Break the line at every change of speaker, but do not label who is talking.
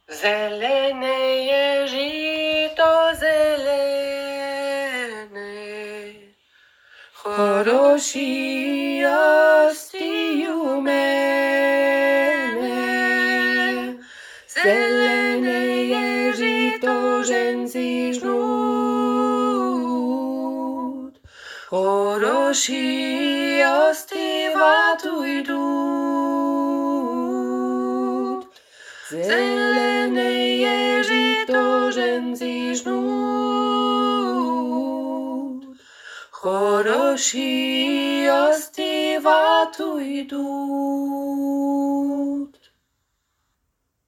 Zelené je žito zelené, хороші ості у мене. Zelené je žito ženci žnút, хороші ості вату йдуть. Zelené je žito ženci žnút, хороші ості вату йдуть.